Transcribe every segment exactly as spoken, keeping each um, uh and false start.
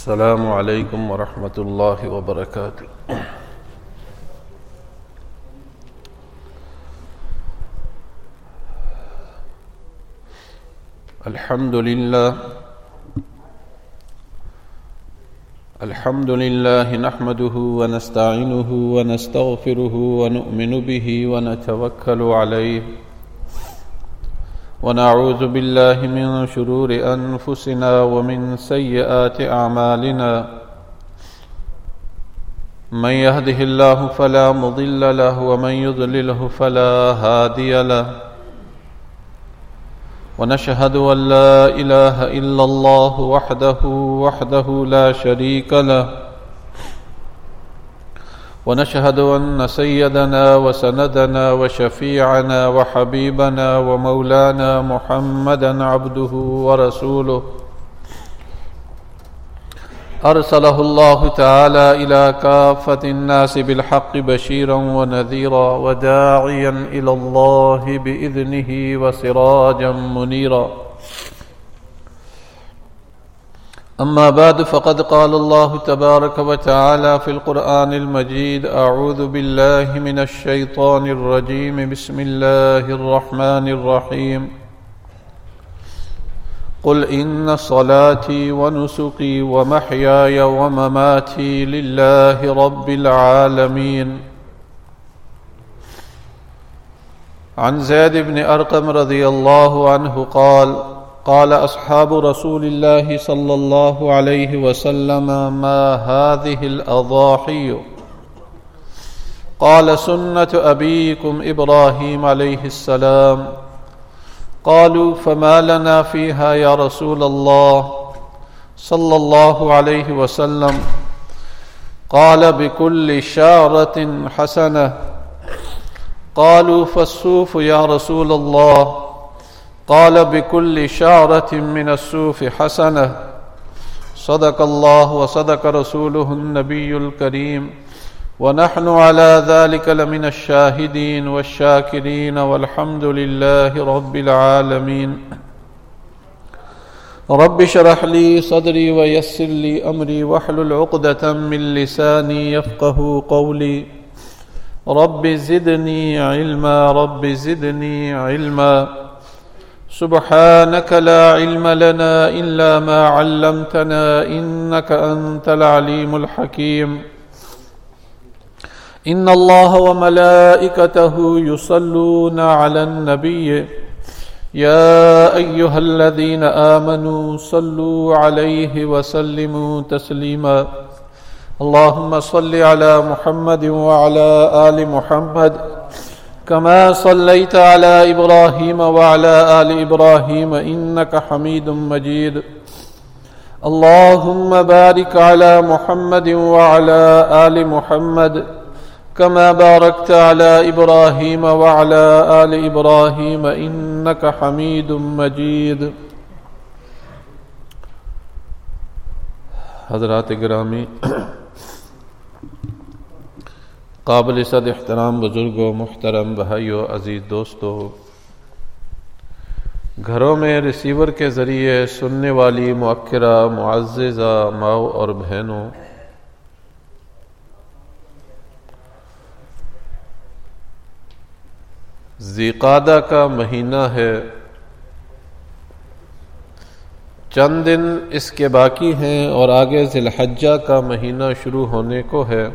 السلام علیکم ورحمۃ اللہ وبرکاتہ۔ الحمد للہ الحمد للہ نحمده ونستعینه ونستغفره ونؤمن به ونتوکل علیہ ونعوذ باللہ من شرور انفسنا ومن سیئات اعمالنا من يهده الله فلا مضل له ومن يضلله فلا هادي له ونشهد أن لا إله إلا الله وحده وحده لا شريك له ونشهد أن سيدنا وسندنا وشفيعنا وحبيبنا ومولانا محمدا عبده ورسوله أرسله الله تعالى إلى كافة الناس بالحق بشيرا ونذيرا وداعيا إلى الله بإذنه وسراجا منيرا. أما بعد فقد قال الله تبارك وتعالى في القرآن المجيد: أعوذ بالله من الشيطان الرجيم بسم الله الرحمن الرحيم قل إن صلاتي ونسكي ومحياي ومماتي لله رب العالمين. عن زيد بن أرقم رضي الله عنه قال: قال أصحاب رسول الله صلى الله عليه وسلم: ما هذه الأضاحي؟ قال: سنة أبيكم إبراهيم عليه السلام. قالوا: فما لنا فيها يا رسول الله صلى الله عليه وسلم؟ قال: بكل شعرة حسنة. قالوا: فالصوف يا رسول الله؟ قال: بكل شعرة من الصوف حسنة. صدق الله وصدق رسوله النبي الكريم ونحن على ذلك لمن الشاهدين والشاكرين والحمد لله رب العالمين. رب اشرح لي صدري ويسر لي أمري واحلل عقدة من لساني يفقهوا قولي. رب زدني علما رب زدني علما. سبحانك لا علم لنا إلا ما علمتنا إنك أنت العليم الحكيم. إن الله وملائكته يصلون على النبي يا أيها الذين آمنوا صلوا عليه وسلموا تسليما. اللهم صل على محمد وعلى آل محمد كما صليت على إبراهيم وعلى آل إبراهيم إنك حميد مجيد. اللهم بارك على محمد وعلى آل محمد كما باركت على إبراهيم وعلى آل إبراهيم إنك حميد مجيد. حضرات گرامی، قابل صد احترام بزرگوں، محترم بھائیوں، عزیز دوستوں، گھروں میں ریسیور کے ذریعے سننے والی مؤکرہ معززہ ماؤں اور بہنوں، ذی قعدہ کا مہینہ ہے، چند دن اس کے باقی ہیں اور آگے ذی الحجہ کا مہینہ شروع ہونے کو ہے۔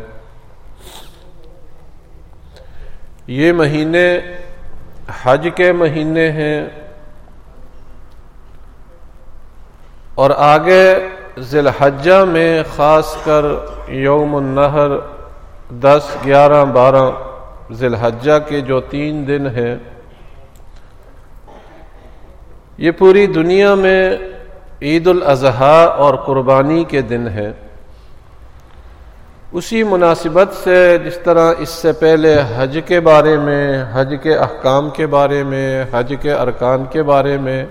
یہ مہینے حج کے مہینے ہیں اور آگے ذی الحجہ میں خاص کر یوم النحر، دس گیارہ بارہ ذی الحجہ کے جو تین دن ہیں، یہ پوری دنیا میں عید الاضحیٰ اور قربانی کے دن ہیں۔ اسی مناسبت سے جس طرح اس سے پہلے حج کے بارے میں، حج کے احکام کے بارے میں، حج کے ارکان کے بارے میں،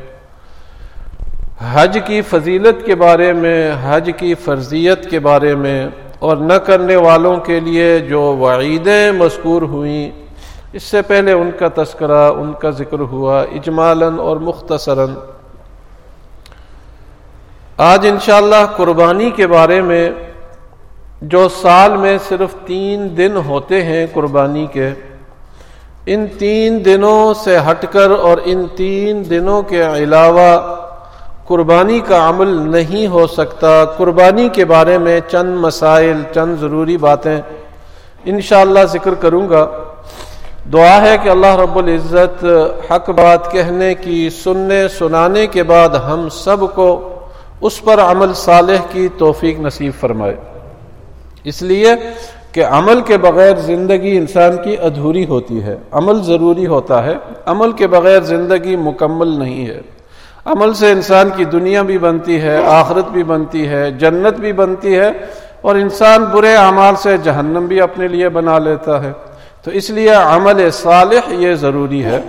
حج کی فضیلت کے بارے میں، حج کی فرضیت کے بارے میں اور نہ کرنے والوں کے لیے جو وعیدیں مذکور ہوئیں، اس سے پہلے ان کا تذکرہ، ان کا ذکر ہوا اجمالاً اور مختصراً۔ آج انشاءاللہ قربانی کے بارے میں، جو سال میں صرف تین دن ہوتے ہیں قربانی کے، ان تین دنوں سے ہٹ کر اور ان تین دنوں کے علاوہ قربانی کا عمل نہیں ہو سکتا۔ قربانی کے بارے میں چند مسائل، چند ضروری باتیں انشاءاللہ ذکر کروں گا۔ دعا ہے کہ اللہ رب العزت حق بات کہنے کی، سننے سنانے کے بعد ہم سب کو اس پر عمل صالح کی توفیق نصیب فرمائے، اس لیے کہ عمل کے بغیر زندگی انسان کی ادھوری ہوتی ہے۔ عمل ضروری ہوتا ہے، عمل کے بغیر زندگی مکمل نہیں ہے۔ عمل سے انسان کی دنیا بھی بنتی ہے، آخرت بھی بنتی ہے، جنت بھی بنتی ہے، اور انسان برے اعمال سے جہنم بھی اپنے لیے بنا لیتا ہے۔ تو اس لیے عمل صالح یہ ضروری ہے۔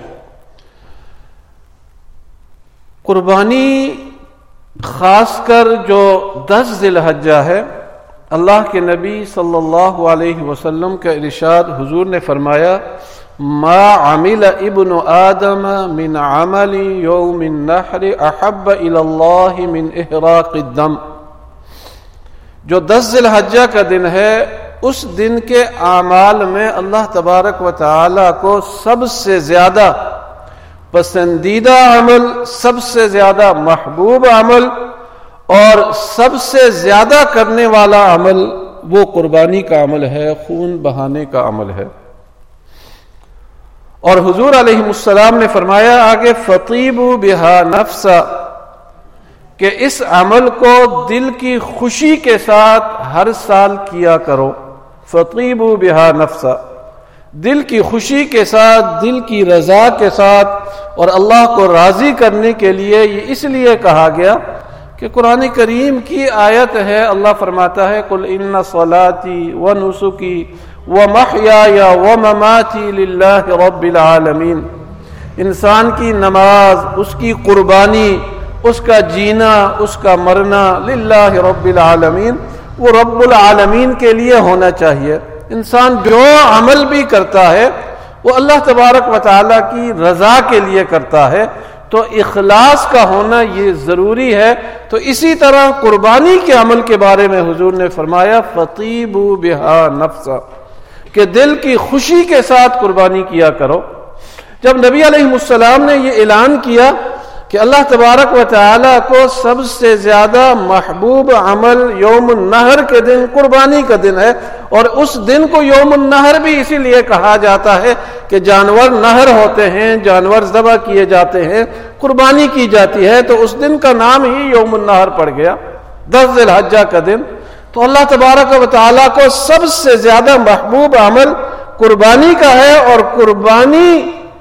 قربانی خاص کر جو دس ذی الحجہ ہے، اللہ کے نبی صلی اللہ علیہ وسلم کا ارشاد، حضور نے فرمایا، ما عمل ابن آدم من عمل یوم النحر احب الی اللہ من احراق الدم۔ جو دس ذی الحجہ کا دن ہے، اس دن کے اعمال میں اللہ تبارک و تعالی کو سب سے زیادہ پسندیدہ عمل، سب سے زیادہ محبوب عمل اور سب سے زیادہ کرنے والا عمل وہ قربانی کا عمل ہے، خون بہانے کا عمل ہے۔ اور حضور علیہ السلام نے فرمایا آگے، فطیبوا بہا نفسا، کہ اس عمل کو دل کی خوشی کے ساتھ ہر سال کیا کرو۔ فطیبوا بہا نفسا، دل کی خوشی کے ساتھ، دل کی رضا کے ساتھ، اور اللہ کو راضی کرنے کے لیے۔ یہ اس لیے کہا گیا کہ قرآن کریم کی آیت ہے، اللہ فرماتا ہے، قل ان صلاتی ونسکی ومحیای ومماتی للہ رب العالمین۔ انسان کی نماز، اس کی قربانی، اس کا جینا، اس کا مرنا للہ رب العالمین، وہ رب العالمین کے لیے ہونا چاہیے۔ انسان جو عمل بھی کرتا ہے وہ اللہ تبارک و تعالی کی رضا کے لیے کرتا ہے، تو اخلاص کا ہونا یہ ضروری ہے۔ تو اسی طرح قربانی کے عمل کے بارے میں حضور نے فرمایا، فطیبوا بہا نفسا، کہ دل کی خوشی کے ساتھ قربانی کیا کرو۔ جب نبی علیہ السلام نے یہ اعلان کیا کہ اللہ تبارک و تعالی کو سب سے زیادہ محبوب عمل یوم النحر کے دن قربانی کا دن ہے، اور اس دن کو یوم النحر بھی اسی لیے کہا جاتا ہے کہ جانور نحر ہوتے ہیں، جانور ذبح کیے جاتے ہیں، قربانی کی جاتی ہے، تو اس دن کا نام ہی یوم النحر پڑ گیا، دس ذی الحجہ کا دن۔ تو اللہ تبارک و تعالی کو سب سے زیادہ محبوب عمل قربانی کا ہے، اور قربانی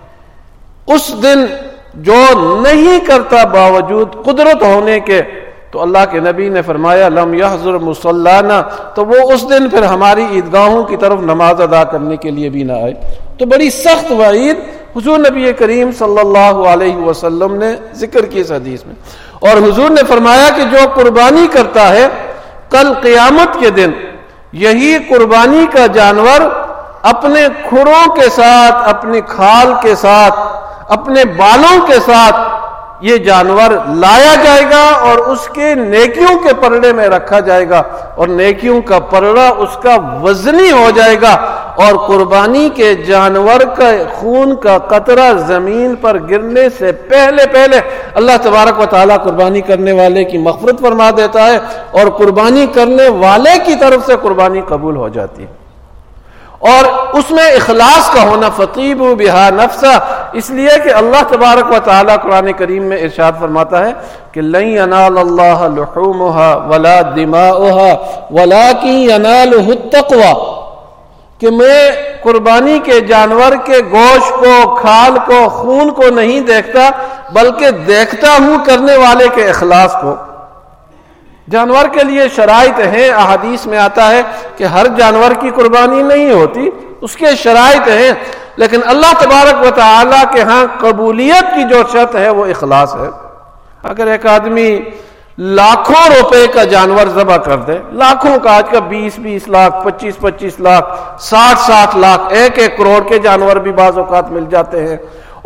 اس دن جو نہیں کرتا باوجود قدرت ہونے کے، تو اللہ کے نبی نے فرمایا، لم یحضر مصلانا، تو وہ اس دن پھر ہماری عیدگاہوں کی طرف نماز ادا کرنے کے لیے بھی نہ آئے۔ تو بڑی سخت وعید حضور نبی کریم صلی اللہ علیہ وسلم نے ذکر کی اس حدیث میں۔ اور حضور نے فرمایا کہ جو قربانی کرتا ہے، کل قیامت کے دن یہی قربانی کا جانور اپنے کھروں کے ساتھ، اپنی کھال کے ساتھ، اپنے بالوں کے ساتھ یہ جانور لایا جائے گا، اور اس کے نیکیوں کے پلڑے میں رکھا جائے گا، اور نیکیوں کا پلڑا اس کا وزنی ہو جائے گا، اور قربانی کے جانور کا خون کا قطرہ زمین پر گرنے سے پہلے پہلے اللہ تبارک و تعالیٰ قربانی کرنے والے کی مغفرت فرما دیتا ہے، اور قربانی کرنے والے کی طرف سے قربانی قبول ہو جاتی ہے۔ اور اس میں اخلاص کا ہونا، فطیبوا بہا نفسا، اس لیے کہ اللہ تبارک و تعالیٰ قرآن کریم میں ارشاد فرماتا ہے کہ لن ینال اللہ لحومها ولا دماؤها ولکن ینالہ التقوی، کہ میں قربانی کے جانور کے گوشت کو، کھال کو، خون کو نہیں دیکھتا، بلکہ دیکھتا ہوں کرنے والے کے اخلاص کو۔ جانور کے لیے شرائط ہیں، احادیث میں آتا ہے کہ ہر جانور کی قربانی نہیں ہوتی، اس کے شرائط ہیں، لیکن اللہ تبارک و تعالیٰ کے ہاں قبولیت کی جو شرط ہے وہ اخلاص ہے۔ اگر ایک آدمی لاکھوں روپے کا جانور ذبح کر دے، لاکھوں کا، آج کا بیس بیس لاکھ، پچیس پچیس لاکھ، ساٹھ ساٹھ لاکھ، ایک ایک کروڑ کے جانور بھی بعض اوقات مل جاتے ہیں،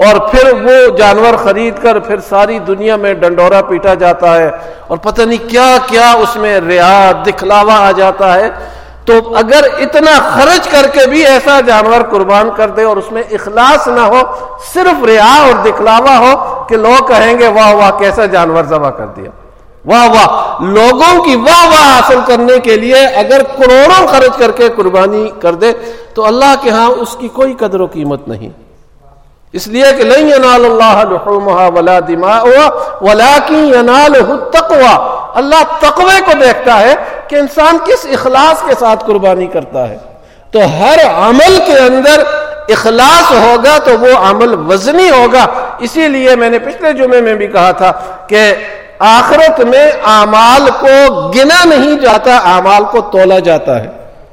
اور پھر وہ جانور خرید کر پھر ساری دنیا میں ڈنڈورا پیٹا جاتا ہے اور پتہ نہیں کیا کیا اس میں ریا دکھلاوا آ جاتا ہے. تو اگر اتنا خرچ کر کے بھی ایسا جانور قربان کر دے اور اس میں اخلاص نہ ہو، صرف ریا اور دکھلاوا ہو کہ لوگ کہیں گے واہ واہ کیسا جانور ذبح کر دیا، واہ واہ، لوگوں کی واہ واہ حاصل کرنے کے لیے اگر کروڑوں خرچ کر کے قربانی کر دے تو اللہ کے ہاں اس کی کوئی قدر و قیمت نہیں. اس لیے کہ لن ینال اللہ لحومها ولا دماؤها ولکن ینالہ التقوی، اللہ تقوی کو دیکھتا ہے کہ انسان کس اخلاص کے ساتھ قربانی کرتا ہے. تو ہر عمل کے اندر اخلاص ہوگا تو وہ عمل وزنی ہوگا. اسی لیے میں نے پچھلے جمعے میں بھی کہا تھا کہ آخرت میں اعمال کو گنا نہیں جاتا، اعمال کو تولا جاتا ہے.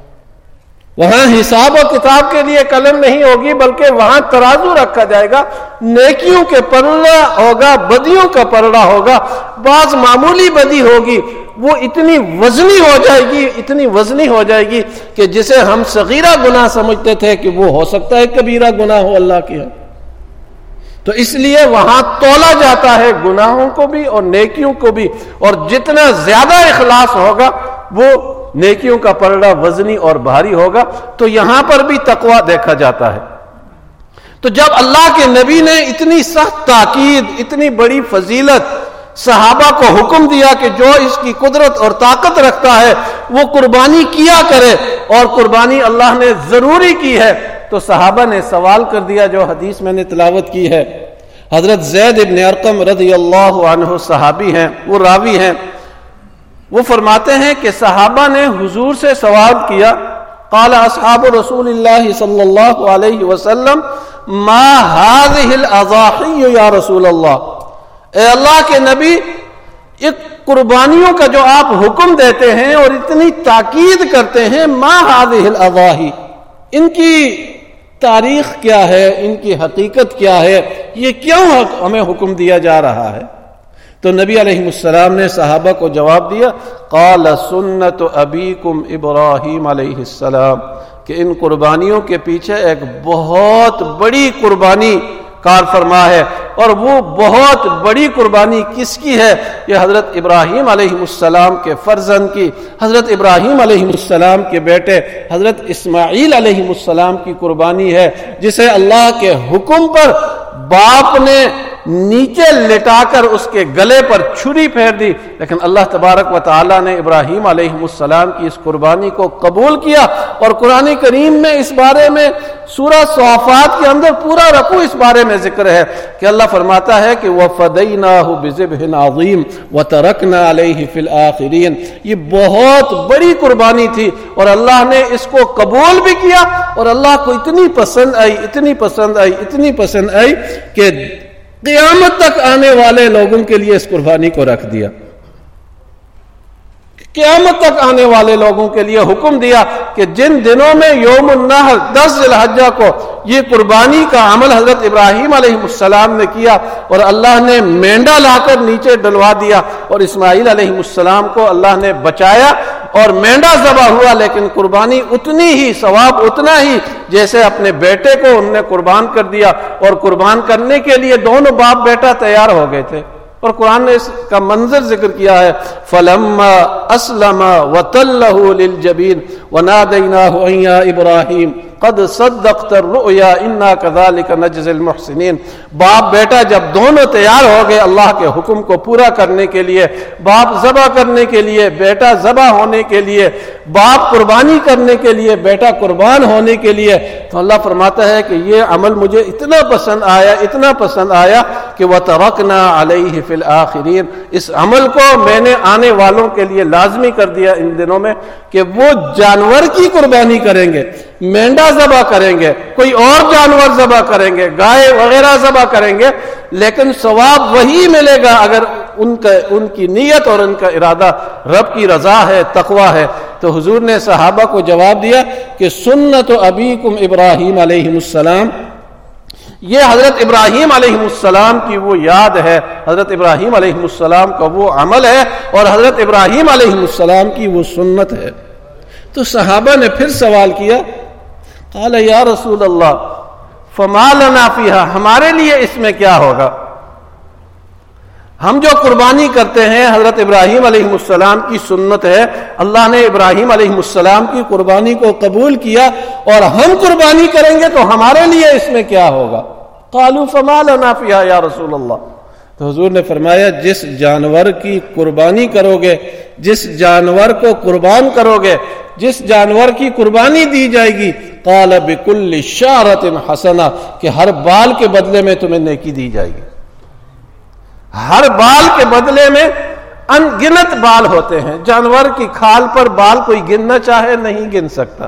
وہاں حساب و کتاب کے لیے قلم نہیں ہوگی بلکہ وہاں ترازو رکھا جائے گا، نیکیوں کے پلڑا ہوگا، بدیوں کا پلڑا ہوگا. بعض معمولی بدی ہوگی وہ اتنی وزنی ہو جائے گی، اتنی وزنی ہو جائے گی کہ جسے ہم صغیرہ گناہ سمجھتے تھے کہ وہ ہو سکتا ہے کبیرہ گناہ ہو اللہ کے ہاں. تو اس لیے وہاں تولا جاتا ہے گناہوں کو بھی اور نیکیوں کو بھی، اور جتنا زیادہ اخلاص ہوگا وہ نیکیوں کا پلڑا وزنی اور بھاری ہوگا. تو یہاں پر بھی تقوی دیکھا جاتا ہے. تو جب اللہ کے نبی نے اتنی سخت تاکید، اتنی بڑی فضیلت صحابہ کو حکم دیا کہ جو اس کی قدرت اور طاقت رکھتا ہے وہ قربانی کیا کرے، اور قربانی اللہ نے ضروری کی ہے، تو صحابہ نے سوال کر دیا جو حدیث میں نے تلاوت کی ہے. حضرت زید ابن ارقم رضی اللہ عنہ صحابی ہیں، وہ راوی ہیں. وہ فرماتے ہیں کہ صحابہ نے حضور سے سوال کیا، قال اصحاب رسول اللہ صلی اللہ علیہ وسلم ما هذه الاضاحی یا رسول اللہ، اے اللہ کے نبی ایک قربانیوں کا جو آپ حکم دیتے ہیں اور اتنی تاکید کرتے ہیں، ما هذه الاضاحی، ان کی تاریخ کیا ہے، ان کی حقیقت کیا ہے، یہ کیوں ہمیں حکم دیا جا رہا ہے؟ تو نبی علیہ السلام نے صحابہ کو جواب دیا، قال سنت ابیکم ابراہیم علیہ السلام، کہ ان قربانیوں کے پیچھے ایک بہت بڑی قربانی کار فرما ہے. اور وہ بہت بڑی قربانی کس کی ہے؟ یہ حضرت ابراہیم علیہ السلام کے فرزند کی، حضرت ابراہیم علیہ السلام کے بیٹے حضرت اسماعیل علیہ السلام کی قربانی ہے، جسے اللہ کے حکم پر باپ نے نیچے لٹا کر اس کے گلے پر چھری پھیر دی، لیکن اللہ تبارک و تعالی نے ابراہیم علیہ السلام کی اس قربانی کو قبول کیا. اور قرآن کریم میں اس بارے میں سورہ صافات کے اندر پورا رکوع اس بارے میں ذکر ہے کہ اللہ فرماتا ہے کہ وَفَدَيْنَاهُ بِذِبْحٍ عَظِيمٍ وَتَرَكْنَا عَلَيْهِ فِي الْآخِرِينَ. یہ بہت بڑی قربانی تھی اور اللہ نے اس کو قبول بھی کیا، اور اللہ کو اتنی پسند آئی، اتنی پسند آئی، اتنی پسند آئی کہ قیامت تک آنے والے لوگوں کے لیے اس قربانی کو رکھ دیا. قیامت تک آنے والے لوگوں کے لیے حکم دیا کہ جن دنوں میں یوم النحر دس ذی الحجہ کو یہ قربانی کا عمل حضرت ابراہیم علیہ السلام نے کیا اور اللہ نے مینڈا لا کر نیچے ڈلوا دیا اور اسماعیل علیہ السلام کو اللہ نے بچایا اور مینڈا ذبح ہوا، لیکن قربانی اتنی ہی، ثواب اتنا ہی جیسے اپنے بیٹے کو انہوں نے قربان کر دیا. اور قربان کرنے کے لیے دونوں باپ بیٹا تیار ہو گئے تھے، اور قرآن نے اس کا منظر ذکر کیا ہے، فَلَمَّا أَسْلَمَا وَتَلَّهُ لِلْجَبِينِ وَنَادَيْنَاهُ أَن يَا إِبْرَاهِيمُ قد صدقت الرؤيا انا كذلك نجزي المحسنين. باپ بیٹا جب دونوں تیار ہو گئے اللہ کے حکم کو پورا کرنے کے لیے، باپ ذبح کرنے کے لیے، بیٹا ذبح ہونے کے لیے، باپ قربانی کرنے کے لیے، بیٹا قربان ہونے کے لیے، تو اللہ فرماتا ہے کہ یہ عمل مجھے اتنا پسند آیا، اتنا پسند آیا کہ وَتَرَكْنَا عَلَيْهِ فِي الْآخِرِينَ. اس عمل کو میں نے آنے والوں کے لیے لازمی کر دیا ان دنوں میں کہ وہ جانور کی قربانی کریں گے، مینڈا ذبح کریں گے، کوئی اور جانور ذبح کریں گے، گائے وغیرہ ذبح کریں گے، لیکن ثواب وہی ملے گا اگر ان کا ان کی نیت اور ان کا ارادہ رب کی رضا ہے، تقوی ہے. تو حضور نے صحابہ کو جواب دیا کہ سنت ابیکم ابراہیم علیہ السلام، یہ حضرت ابراہیم علیہ السلام کی وہ یاد ہے، حضرت ابراہیم علیہ السلام کا وہ عمل ہے اور حضرت ابراہیم علیہ السلام کی وہ سنت ہے. تو صحابہ نے پھر سوال کیا، قال یا رسول اللہ فما لنا فیہا، ہمارے لیے اس میں کیا ہوگا؟ ہم جو قربانی کرتے ہیں حضرت ابراہیم علیہ السلام کی سنت ہے، اللہ نے ابراہیم علیہ السلام کی قربانی کو قبول کیا اور ہم قربانی کریں گے تو ہمارے لیے اس میں کیا ہوگا؟ قالوا فما لنا فیہا یا رسول اللہ، تو حضور نے فرمایا جس جانور کی قربانی کرو گے، جس جانور کو قربان کرو گے، جس جانور کی قربانی دی جائے گی، قال بکل شعرۃ حسنہ، کہ ہر بال کے بدلے میں تمہیں نیکی دی جائے گی۔ ہر بال کے بدلے میں ان گنت بال ہوتے ہیں، جانور کی کھال پر بال کوئی گننا چاہے نہیں گن سکتا،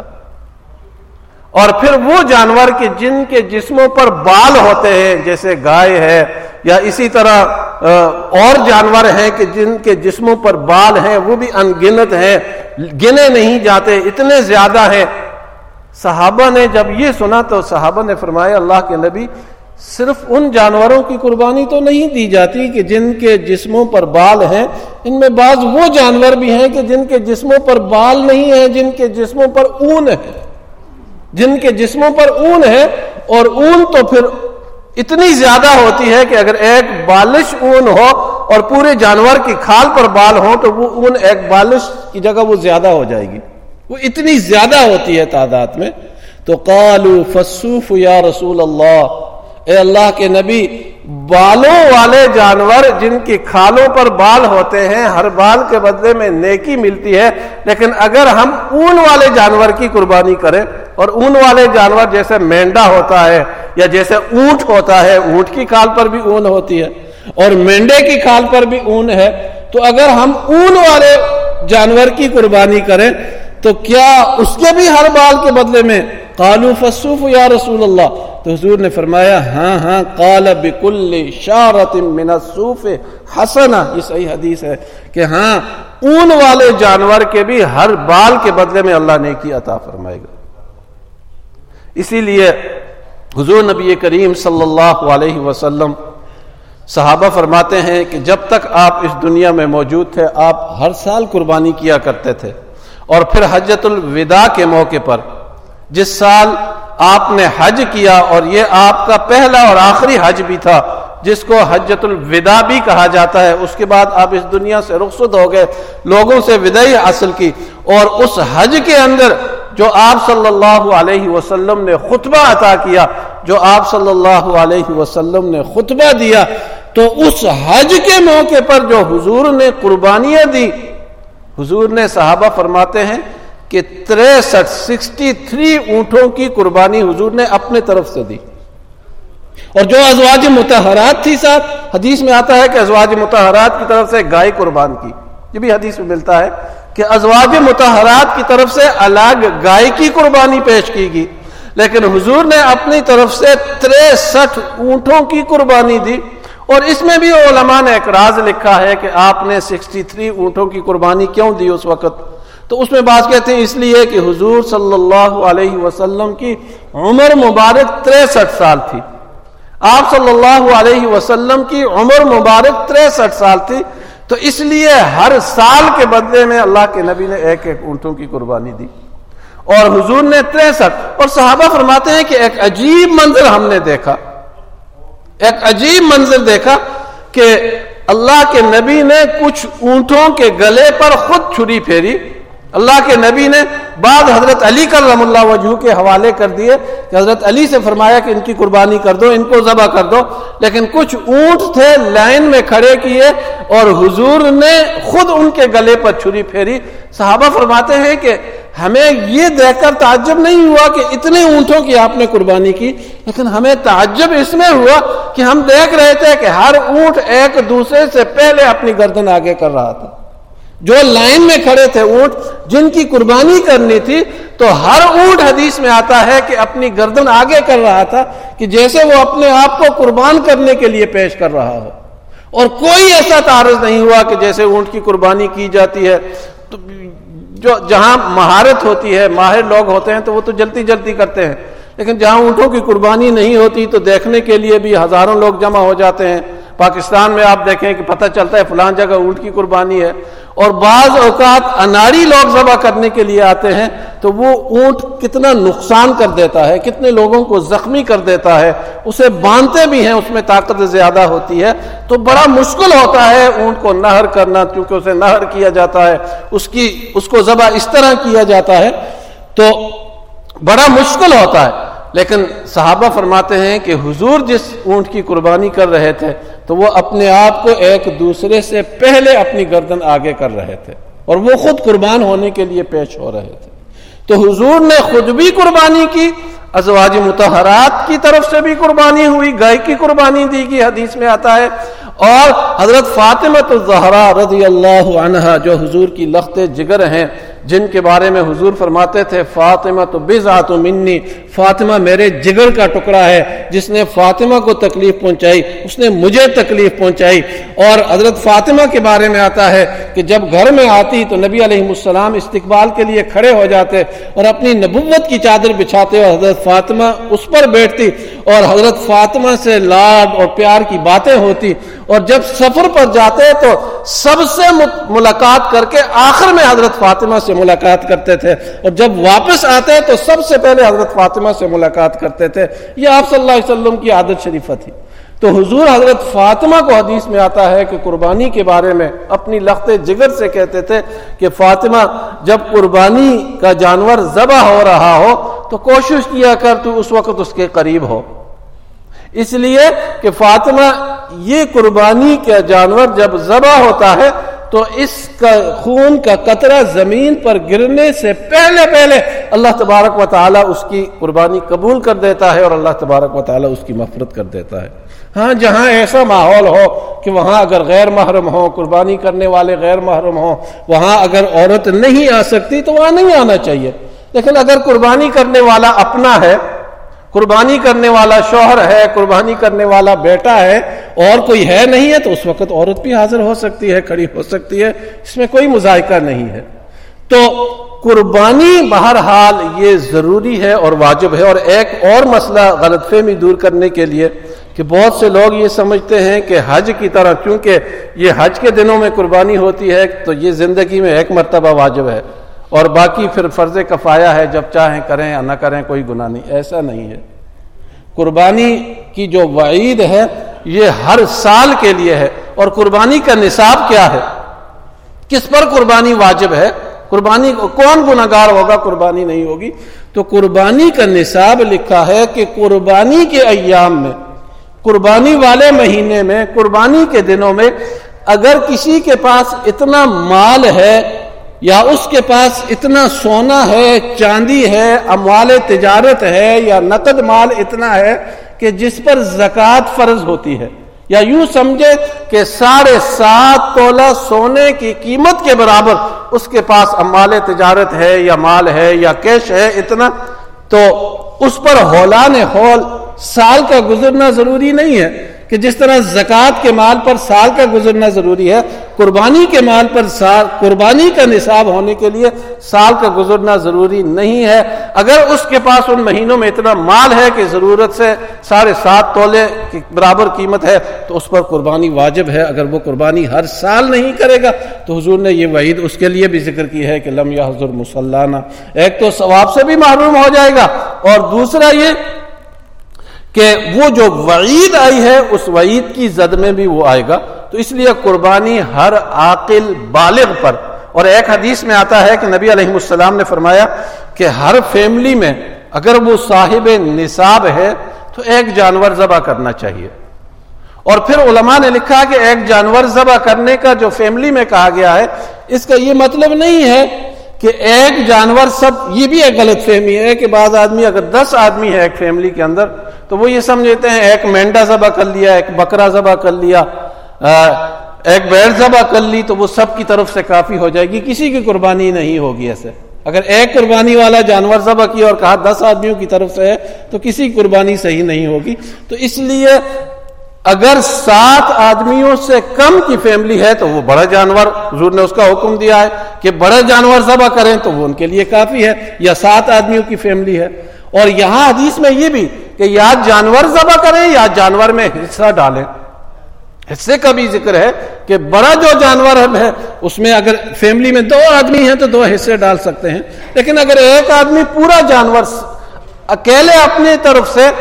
اور پھر وہ جانور کے جن کے جسموں پر بال ہوتے ہیں جیسے گائے ہے یا اسی طرح اور جانور ہیں کہ جن کے جسموں پر بال ہیں، وہ بھی ان گنت ہیں، گنے نہیں جاتے، اتنے زیادہ ہیں۔ صحابہ نے جب یہ سنا تو صحابہ نے فرمایا اللہ کے نبی، صرف ان جانوروں کی قربانی تو نہیں دی جاتی کہ جن کے جسموں پر بال ہیں، ان میں بعض وہ جانور بھی ہیں کہ جن کے جسموں پر بال نہیں ہیں، جن کے جسموں پر اون ہے، جن کے جسموں پر اون ہے، اور اون تو پھر اتنی زیادہ ہوتی ہے کہ اگر ایک بالش اون ہو اور پورے جانور کی کھال پر بال ہوں تو وہ اون ایک بالش کی جگہ وہ زیادہ ہو جائے گی، وہ اتنی زیادہ ہوتی ہے تعداد میں۔ تو قالوا فالصوف یا رسول اللہ، اے اللہ کے نبی، بالوں والے جانور جن کی کھالوں پر بال ہوتے ہیں، ہر بال کے بدلے میں نیکی ملتی ہے، لیکن اگر ہم اون والے جانور کی قربانی کریں، اور اون والے جانور جیسے مینڈا ہوتا ہے یا جیسے اونٹ ہوتا ہے، اونٹ کی کھال پر بھی اون ہوتی ہے اور مینڈے کی کھال پر بھی اون ہے، تو اگر ہم اون والے جانور کی قربانی کریں تو کیا اس کے بھی ہر بال کے بدلے میں؟ قالوا فالصوف یا رسول اللہ، تو حضور نے فرمایا ہاں ہاں، قال بکل شعرۃ من الصوف حسنہ، یہ صحیح حدیث ہے کہ ہاں اون والے جانور کے بھی ہر بال کے بدلے میں اللہ نیکی عطا فرمائے گا۔ اسی لیے حضور نبی کریم صلی اللہ علیہ وسلم صحابہ فرماتے ہیں کہ جب تک آپ اس دنیا میں موجود تھے آپ ہر سال قربانی کیا کرتے تھے، اور پھر حجۃ الوداع کے موقع پر جس سال آپ نے حج کیا، اور یہ آپ کا پہلا اور آخری حج بھی تھا جس کو حجۃ الوداع بھی کہا جاتا ہے، اس کے بعد آپ اس دنیا سے رخصت ہو گئے، لوگوں سے وداعی حاصل کی، اور اس حج کے اندر جو آپ صلی اللہ علیہ وسلم نے خطبہ عطا کیا، جو آپ صلی اللہ علیہ وسلم نے خطبہ دیا، تو اس حج کے موقع پر جو حضور نے قربانیاں دی، حضور نے صحابہ فرماتے ہیں کہ تریسٹھ سکسٹی تھری اونٹوں کی قربانی حضور نے اپنے طرف سے دی، اور جو ازواج مطہرات تھی ساتھ، حدیث میں آتا ہے کہ ازواج مطہرات کی طرف سے گائے قربان کی، یہ بھی حدیث میں ملتا ہے کہ ازواج مطہرات کی طرف سے الگ گائے کی قربانی پیش کی گئی، لیکن حضور نے اپنی طرف سے تریسٹھ اونٹوں کی قربانی دی، اور اس میں بھی علماء نے ایک راز لکھا ہے کہ آپ نے سکسٹی تھری اونٹوں کی قربانی کیوں دی اس وقت، تو اس میں بعض کہتے ہیں اس لیے کہ حضور صلی اللہ علیہ وسلم کی عمر مبارک تریسٹھ سال تھی، آپ صلی اللہ علیہ وسلم کی عمر مبارک تریسٹھ سال تھی، تو اس لیے ہر سال کے بدلے میں اللہ کے نبی نے ایک ایک اونٹوں کی قربانی دی، اور حضور نے تریسٹھ، اور صحابہ فرماتے ہیں کہ ایک عجیب منظر ہم نے دیکھا، ایک عجیب منظر دیکھا کہ اللہ کے نبی نے کچھ اونٹوں کے گلے پر خود چھری پھیری، اللہ کے نبی نے بعد حضرت علی کرم اللہ وجہہ کے حوالے کر دیے کہ حضرت علی سے فرمایا کہ ان کی قربانی کر دو، ان کو ذبح کر دو، لیکن کچھ اونٹ تھے لائن میں کھڑے کیے اور حضور نے خود ان کے گلے پر چھری پھیری۔ صحابہ فرماتے ہیں کہ ہمیں یہ دیکھ کر تعجب نہیں ہوا کہ اتنے اونٹوں کی آپ نے قربانی کی، لیکن ہمیں تعجب اس میں ہوا کہ ہم دیکھ رہے تھے کہ ہر اونٹ ایک دوسرے سے پہلے اپنی گردن آگے کر رہا تھا، جو لائن میں کھڑے تھے اونٹ جن کی قربانی کرنی تھی، تو ہر اونٹ حدیث میں آتا ہے کہ اپنی گردن آگے کر رہا تھا کہ جیسے وہ اپنے آپ کو قربان کرنے کے لیے پیش کر رہا ہو، اور کوئی ایسا تعارض نہیں ہوا کہ جیسے اونٹ کی قربانی کی جاتی ہے تو جو جہاں مہارت ہوتی ہے، ماہر لوگ ہوتے ہیں تو وہ تو جلدی جلدی کرتے ہیں، لیکن جہاں اونٹوں کی قربانی نہیں ہوتی تو دیکھنے کے لیے بھی ہزاروں لوگ جمع ہو جاتے ہیں۔ پاکستان میں آپ دیکھیں کہ پتہ چلتا ہے فلان جگہ اونٹ کی قربانی ہے، اور بعض اوقات اناڑی لوگ ذبح کرنے کے لیے آتے ہیں تو وہ اونٹ کتنا نقصان کر دیتا ہے، کتنے لوگوں کو زخمی کر دیتا ہے، اسے باندھتے بھی ہیں، اس میں طاقت زیادہ ہوتی ہے، تو بڑا مشکل ہوتا ہے اونٹ کو نہر کرنا، کیونکہ اسے نہر کیا جاتا ہے، اس کی اس کو ذبح اس طرح کیا جاتا ہے، تو بڑا مشکل ہوتا ہے۔ لیکن صحابہ فرماتے ہیں کہ حضور جس اونٹ کی قربانی کر رہے تھے تو وہ اپنے آپ کو ایک دوسرے سے پہلے اپنی گردن آگے کر رہے تھے اور وہ خود قربان ہونے کے لیے پیش ہو رہے تھے۔ تو حضور نے خود بھی قربانی کی، ازواج مطہرات کی طرف سے بھی قربانی ہوئی، گائے کی قربانی دی گئی، حدیث میں آتا ہے، اور حضرت فاطمہ الزہرا رضی اللہ عنہا جو حضور کی لخت جگر ہیں، جن کے بارے میں حضور فرماتے تھے فاطمہ تو بضعۃ منی، فاطمہ میرے جگر کا ٹکڑا ہے، جس نے فاطمہ کو تکلیف پہنچائی اس نے مجھے تکلیف پہنچائی۔ اور حضرت فاطمہ کے بارے میں آتا ہے کہ جب گھر میں آتی تو نبی علیہ السلام استقبال کے لیے کھڑے ہو جاتے اور اپنی نبوت کی چادر بچھاتے اور حضرت فاطمہ اس پر بیٹھتی اور حضرت فاطمہ سے لاڈ اور پیار کی باتیں ہوتی، اور جب سفر پر جاتے تو سب سے ملاقات کر کے آخر میں حضرت فاطمہ سے ملاقات کرتے تھے، اور جب واپس آتے تو سب سے پہلے حضرت فاطمہ سے ملاقات کرتے تھے۔ یہ آپ صلی اللہ علیہ وسلم کی عادت شریفہ تھی۔ تو حضور حضرت فاطمہ کو حدیث میں آتا ہے کہ قربانی کے بارے میں اپنی لخت جگر سے کہتے تھے کہ فاطمہ جب قربانی کا جانور ذبح ہو رہا ہو تو کوشش کیا کر تو اس وقت اس کے قریب ہو، اس لیے کہ فاطمہ یہ قربانی کا جانور جب ذبح ہوتا ہے تو اس کا خون کا قطرہ زمین پر گرنے سے پہلے پہلے اللہ تبارک و تعالیٰ اس کی قربانی قبول کر دیتا ہے اور اللہ تبارک و تعالیٰ اس کی مغفرت کر دیتا ہے۔ ہاں جہاں ایسا ماحول ہو کہ وہاں اگر غیر محرم ہو، قربانی کرنے والے غیر محرم ہو، وہاں اگر عورت نہیں آ سکتی تو وہاں نہیں آنا چاہیے، لیکن اگر قربانی کرنے والا اپنا ہے، قربانی کرنے والا شوہر ہے، قربانی کرنے والا بیٹا ہے، اور کوئی ہے نہیں ہے تو اس وقت عورت بھی حاضر ہو سکتی ہے، کھڑی ہو سکتی ہے، اس میں کوئی مذائقہ نہیں ہے۔ تو قربانی بہرحال یہ ضروری ہے اور واجب ہے۔ اور ایک اور مسئلہ غلط فہمی دور کرنے کے لیے کہ بہت سے لوگ یہ سمجھتے ہیں کہ حج کی طرح کیونکہ یہ حج کے دنوں میں قربانی ہوتی ہے تو یہ زندگی میں ایک مرتبہ واجب ہے اور باقی پھر فرض کفایہ ہے، جب چاہیں کریں یا نہ کریں کوئی گناہ نہیں۔ ایسا نہیں ہے۔ قربانی کی جو وعید ہے یہ ہر سال کے لیے ہے۔ اور قربانی کا نصاب کیا ہے، کس پر قربانی واجب ہے، قربانی کون گناہگار ہوگا قربانی نہیں ہوگی، تو قربانی کا نصاب لکھا ہے کہ قربانی کے ایام میں، قربانی والے مہینے میں، قربانی کے دنوں میں اگر کسی کے پاس اتنا مال ہے یا اس کے پاس اتنا سونا ہے، چاندی ہے، اموال تجارت ہے، یا نقد مال اتنا ہے کہ جس پر زکوٰۃ فرض ہوتی ہے، یا یوں سمجھے کہ ساڑھے سات تولہ سونے کی قیمت کے برابر اس کے پاس اموال تجارت ہے یا مال ہے یا کیش ہے اتنا، تو اس پر ہولان ہول سال کا گزرنا ضروری نہیں ہے کہ جس طرح زکوٰۃ کے مال پر سال کا گزرنا ضروری ہے، قربانی کے مال پر سال قربانی کا نصاب ہونے کے لیے سال کا گزرنا ضروری نہیں ہے۔ اگر اس کے پاس ان مہینوں میں اتنا مال ہے کہ ضرورت سے ساڑھے سات تولے کی برابر قیمت ہے تو اس پر قربانی واجب ہے۔ اگر وہ قربانی ہر سال نہیں کرے گا تو حضور نے یہ وعید اس کے لیے بھی ذکر کی ہے کہ لم یحضر مصلانا، ایک تو ثواب سے بھی محروم ہو جائے گا، اور دوسرا یہ کہ وہ جو وعید آئی ہے اس وعید کی زد میں بھی وہ آئے گا۔ تو اس لیے قربانی ہر عاقل بالغ پر، اور ایک حدیث میں آتا ہے کہ نبی علیہ السلام نے فرمایا کہ ہر فیملی میں اگر وہ صاحب نصاب ہے تو ایک جانور ذبح کرنا چاہیے۔ اور پھر علماء نے لکھا کہ ایک جانور ذبح کرنے کا جو فیملی میں کہا گیا ہے اس کا یہ مطلب نہیں ہے کہ ایک جانور سب، یہ بھی ایک غلط فہمی ہے کہ بعض آدمی اگر دس آدمی ہے ایک فیملی کے اندر تو وہ یہ سمجھتے ہیں ایک مینڈا ذبح کر لیا، ایک بکرا ذبح کر لیا، ایک بیڑ ذبح کر لی تو وہ سب کی طرف سے کافی ہو جائے گی، کسی کی قربانی نہیں ہوگی۔ ایسے اگر ایک قربانی والا جانور ذبح کیا اور کہا دس آدمیوں کی طرف سے ہے تو کسی کی قربانی صحیح نہیں ہوگی۔ تو اس لیے اگر سات آدمیوں سے کم کی فیملی ہے تو وہ بڑا جانور، حضور نے اس کا حکم دیا ہے کہ بڑا جانور ذبح کریں تو وہ ان کے لیے کافی ہے، یا سات آدمیوں کی فیملی ہے۔ اور یہاں حدیث میں یہ بھی کہ یا جانور ذبح کریں یا جانور میں حصہ ڈالیں، حصے کا بھی ذکر ہے کہ بڑا جو جانور ہے اس میں اگر فیملی میں دو آدمی ہیں تو دو حصے ڈال سکتے ہیں، لیکن اگر ایک آدمی پورا جانور اکیلے اپنی طرف سے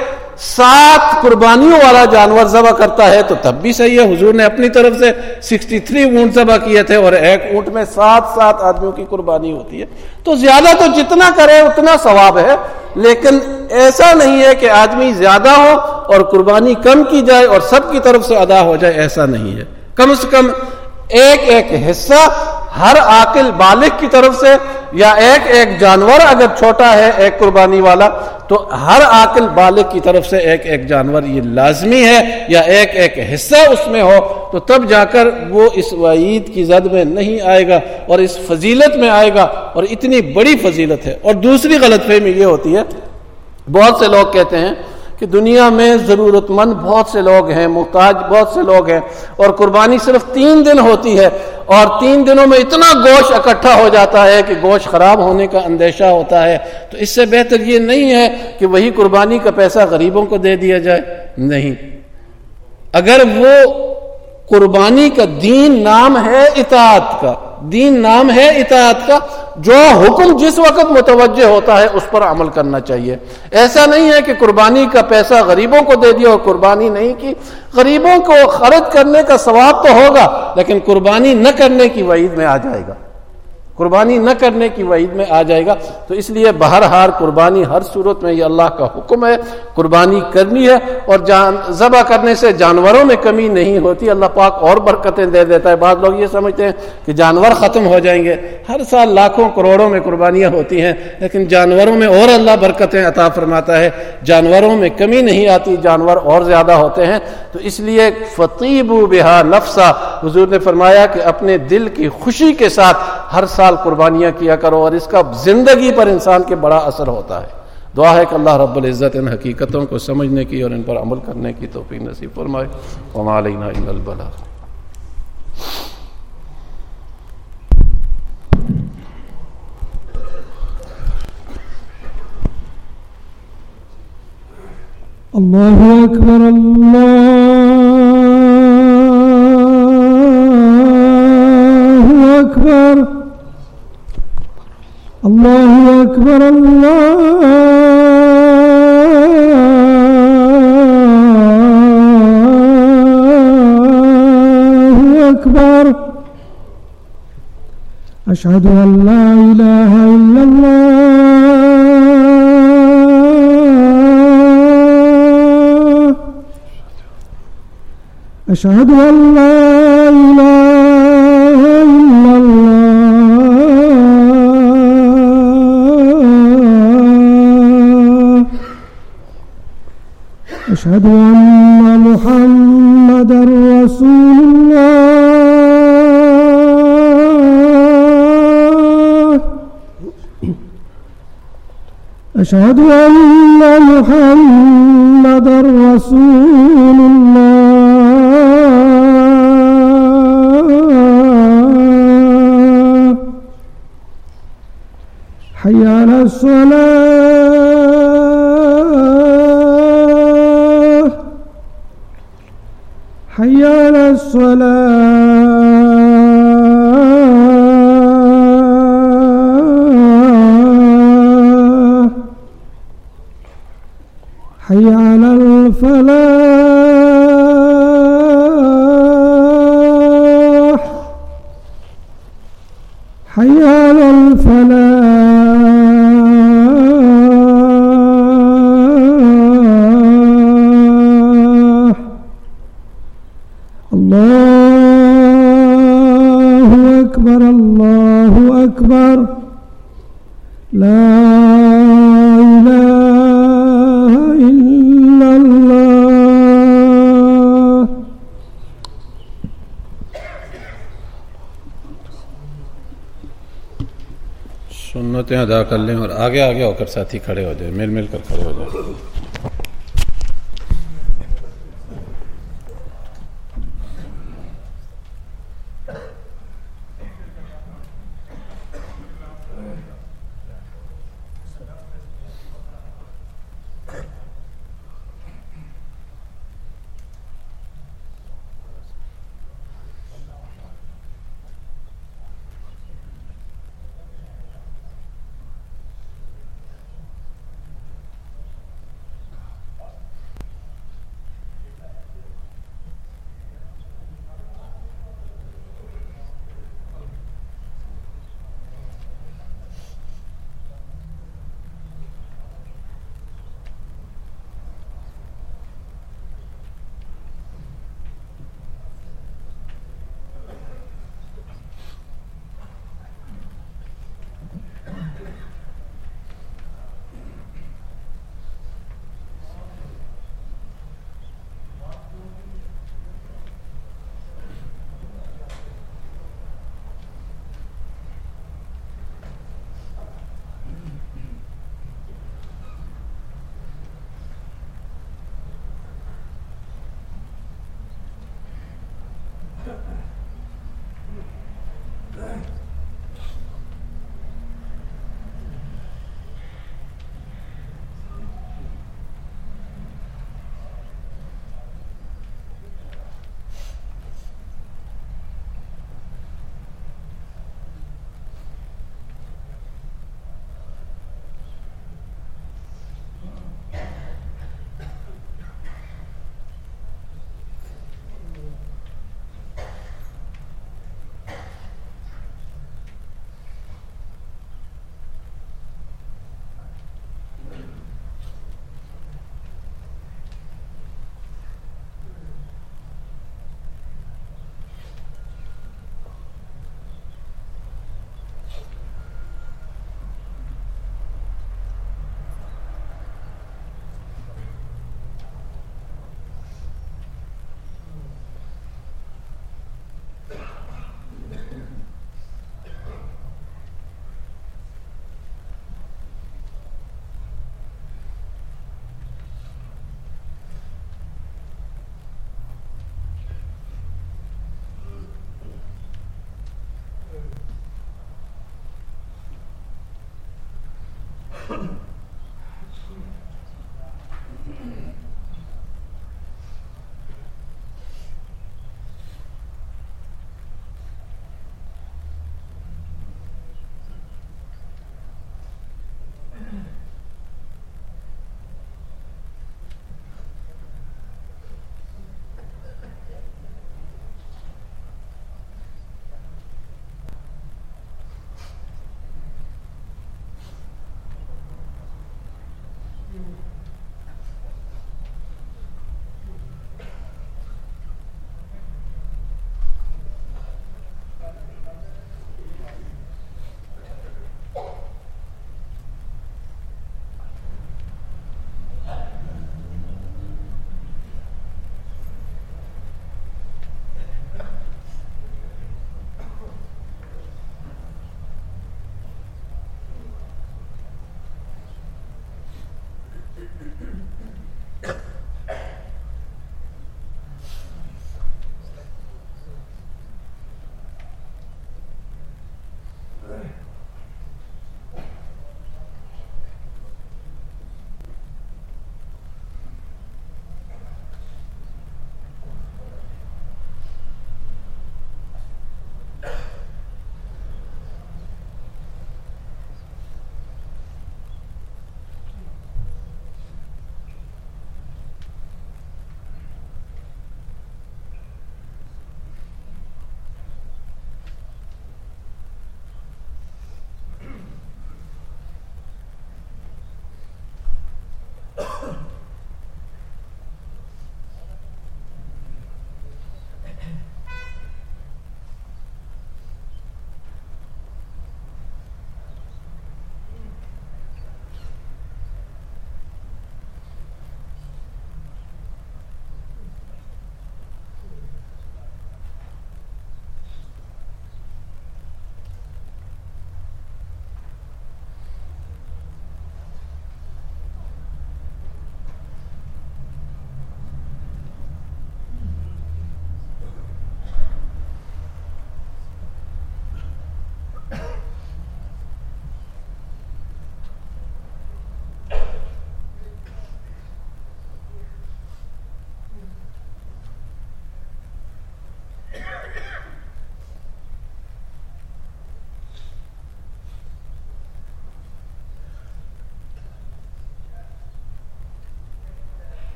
سات قربانیوں والا جانور ذبح کرتا ہے تو تب بھی صحیح ہے. حضور نے اپنی طرف سے سکسٹی تھری اونٹ ذبح کیے تھے اور ایک اونٹ میں سات سات آدمیوں کی قربانی ہوتی ہے. تو زیادہ تو جتنا کرے اتنا ثواب ہے، لیکن ایسا نہیں ہے کہ آدمی زیادہ ہو اور قربانی کم کی جائے اور سب کی طرف سے ادا ہو جائے، ایسا نہیں ہے. کم سے کم ایک ایک حصہ ہر عاقل بالغ کی طرف سے، یا ایک ایک جانور اگر چھوٹا ہے ایک قربانی والا تو ہر عاقل بالغ کی طرف سے ایک ایک جانور یہ لازمی ہے، یا ایک ایک حصہ اس میں ہو تو تب جا کر وہ اس وعید کی زد میں نہیں آئے گا اور اس فضیلت میں آئے گا، اور اتنی بڑی فضیلت ہے. اور دوسری غلط فہمی یہ ہوتی ہے، بہت سے لوگ کہتے ہیں کہ دنیا میں ضرورت مند بہت سے لوگ ہیں، محتاج بہت سے لوگ ہیں، اور قربانی صرف تین دن ہوتی ہے اور تین دنوں میں اتنا گوشت اکٹھا ہو جاتا ہے کہ گوشت خراب ہونے کا اندیشہ ہوتا ہے. تو اس سے بہتر یہ نہیں ہے کہ وہی قربانی کا پیسہ غریبوں کو دے دیا جائے. نہیں، اگر وہ قربانی کا دین نام ہے اطاعت کا، دین نام ہے اطاعت کا، جو حکم جس وقت متوجہ ہوتا ہے اس پر عمل کرنا چاہیے. ایسا نہیں ہے کہ قربانی کا پیسہ غریبوں کو دے دیا اور قربانی نہیں کی. غریبوں کو خرچ کرنے کا ثواب تو ہوگا، لیکن قربانی نہ کرنے کی وعید میں آ جائے گا، قربانی نہ کرنے کی وعید میں آ جائے گا. تو اس لیے بہرحال قربانی ہر صورت میں یہ اللہ کا حکم ہے، قربانی کرنی ہے. اور جان ذبح کرنے سے جانوروں میں کمی نہیں ہوتی، اللہ پاک اور برکتیں دے دیتا ہے. بعض لوگ یہ سمجھتے ہیں کہ جانور ختم ہو جائیں گے، ہر سال لاکھوں کروڑوں میں قربانیاں ہوتی ہیں، لیکن جانوروں میں اور اللہ برکتیں عطا فرماتا ہے، جانوروں میں کمی نہیں آتی، جانور اور زیادہ ہوتے ہیں. تو اس لیے فطیبوا بہا نفسا، حضور نے فرمایا کہ اپنے دل کی خوشی کے ساتھ ہر سال قربانیاں کیا کرو، اور اس کا زندگی پر انسان کے بڑا اثر ہوتا ہے. دعا ہے کہ اللہ رب العزت ان حقیقتوں کو سمجھنے کی اور ان پر عمل کرنے کی توفیق نصیب فرمائے. وما علینا الا البلاغ. اللہ اکبر اللہ اکبر اللہ اکبر اللہ اکبر. اشہد ان لا الہ الا اللہ اشہد ان لا الہ الا اللہ اشہد ان محمد رسول اللہ اشہد ان محمد رسول اللہ حي على الصلاة حي على الصلاة حي على الفلاح حي على الفلاح. اللہ اکبر اللہ اکبر لا الہ الا اللہ. سنتیں ادا کر لیں اور آگے آگے ہو کر ساتھی کھڑے ہو جائیں، مل مل کر کھڑے ہو جائیں.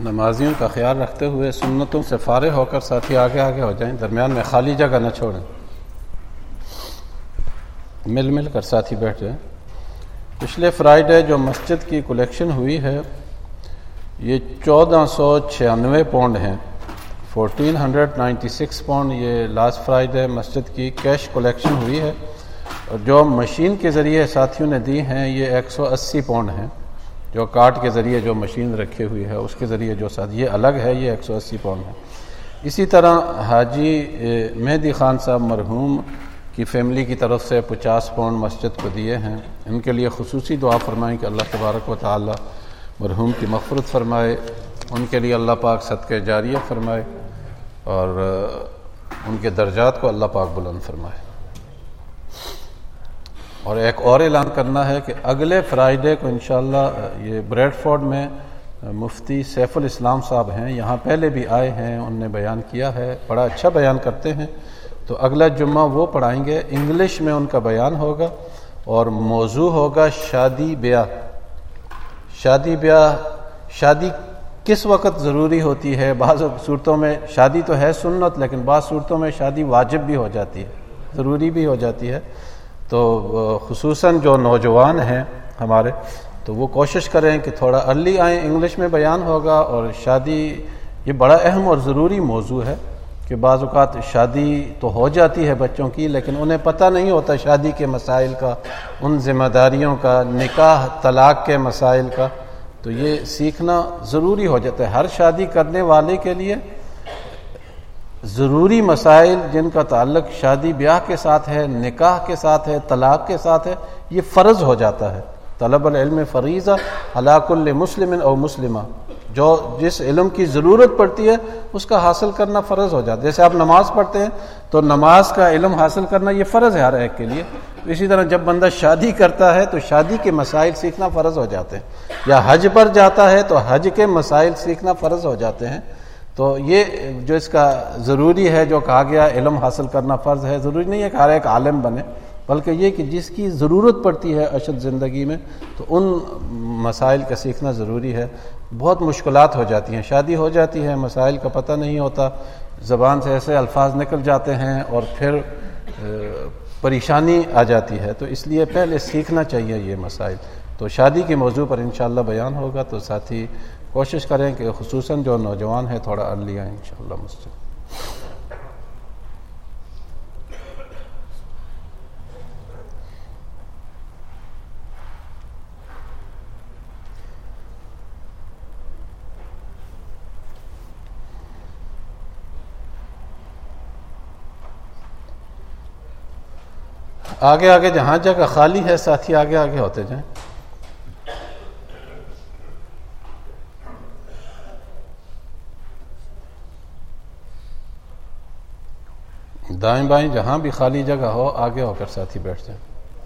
نمازیوں کا خیال رکھتے ہوئے سنتوں سے فارغ ہو کر ساتھی آگے آگے ہو جائیں، درمیان میں خالی جگہ نہ چھوڑیں، مل مل کر ساتھی بیٹھ جائیں۔ پچھلے فرائیڈے جو مسجد کی کلیکشن ہوئی ہے یہ چودہ سو چھیانوے پاؤنڈ ہیں، fourteen hundred ninety six pound یہ لاسٹ فرائیڈے مسجد کی کیش کلیکشن ہوئی ہے، اور جو مشین کے ذریعے ساتھیوں نے دی ہیں یہ ایک سو اسی پاؤنڈ ہیں، جو کارٹ کے ذریعے جو مشین رکھی ہوئی ہے اس کے ذریعے جو ساتھ یہ الگ ہے، یہ ایک سو اسی پاؤنڈ ہے۔ اسی طرح حاجی مہدی خان صاحب مرحوم کی فیملی کی طرف سے پچاس پاؤنڈ مسجد کو دیے ہیں، ان کے لیے خصوصی دعا فرمائیں کہ اللہ تبارک و تعالی مرحوم کی مغفرت فرمائے، ان کے لیے اللہ پاک صدقہ جاریہ فرمائے اور ان کے درجات کو اللہ پاک بلند فرمائے۔ اور ایک اور اعلان کرنا ہے کہ اگلے فرائیڈے کو انشاءاللہ یہ بریڈ فورڈ میں مفتی سیف الاسلام صاحب ہیں، یہاں پہلے بھی آئے ہیں، ان نے بیان کیا ہے، بڑا اچھا بیان کرتے ہیں، تو اگلا جمعہ وہ پڑھائیں گے، انگلش میں ان کا بیان ہوگا اور موضوع ہوگا شادی بیاہ۔ شادی بیاہ، شادی کس وقت ضروری ہوتی ہے؟ بعض صورتوں میں شادی تو ہے سنت، لیکن بعض صورتوں میں شادی واجب بھی ہو جاتی ہے، ضروری بھی ہو جاتی ہے، تو خصوصاً جو نوجوان ہیں ہمارے تو وہ کوشش کریں کہ تھوڑا ارلی آئیں، انگلش میں بیان ہوگا، اور شادی یہ بڑا اہم اور ضروری موضوع ہے کہ بعض اوقات شادی تو ہو جاتی ہے بچوں کی، لیکن انہیں پتہ نہیں ہوتا شادی کے مسائل کا، ان ذمہ داریوں کا، نکاح طلاق کے مسائل کا، تو یہ سیکھنا ضروری ہو جاتا ہے ہر شادی کرنے والے کے لیے۔ ضروری مسائل جن کا تعلق شادی بیاہ کے ساتھ ہے، نکاح کے ساتھ ہے، طلاق کے ساتھ ہے، یہ فرض ہو جاتا ہے۔ طلب العلم فریضہ علی کل مسلم او مسلمہ، جو جس علم کی ضرورت پڑتی ہے اس کا حاصل کرنا فرض ہو جاتا ہے۔ جیسے آپ نماز پڑھتے ہیں تو نماز کا علم حاصل کرنا یہ فرض ہے ہر ایک کے لیے، اسی طرح جب بندہ شادی کرتا ہے تو شادی کے مسائل سیکھنا فرض ہو جاتے ہیں، یا حج پر جاتا ہے تو حج کے مسائل سیکھنا فرض ہو جاتے ہیں۔ تو یہ جو اس کا ضروری ہے، جو کہا گیا علم حاصل کرنا فرض ہے، ضروری نہیں ہے کہ ہر ایک عالم بنے، بلکہ یہ کہ جس کی ضرورت پڑتی ہے اشد زندگی میں تو ان مسائل کا سیکھنا ضروری ہے۔ بہت مشکلات ہو جاتی ہیں، شادی ہو جاتی ہے، مسائل کا پتہ نہیں ہوتا، زبان سے ایسے الفاظ نکل جاتے ہیں اور پھر پریشانی آ جاتی ہے، تو اس لیے پہلے سیکھنا چاہیے یہ مسائل۔ تو شادی کے موضوع پر انشاءاللہ بیان ہوگا، تو ساتھی کوشش کریں کہ خصوصاً جو نوجوان ہیں تھوڑا ارلی آئیں انشاءاللہ مسجد۔ آگے آگے جہاں جگہ خالی ہے ساتھی آگے آگے ہوتے جائیں۔ دائیں بائیں جہاں بھی خالی جگہ ہو آگے ہو کر ساتھی بیٹھ جائیں۔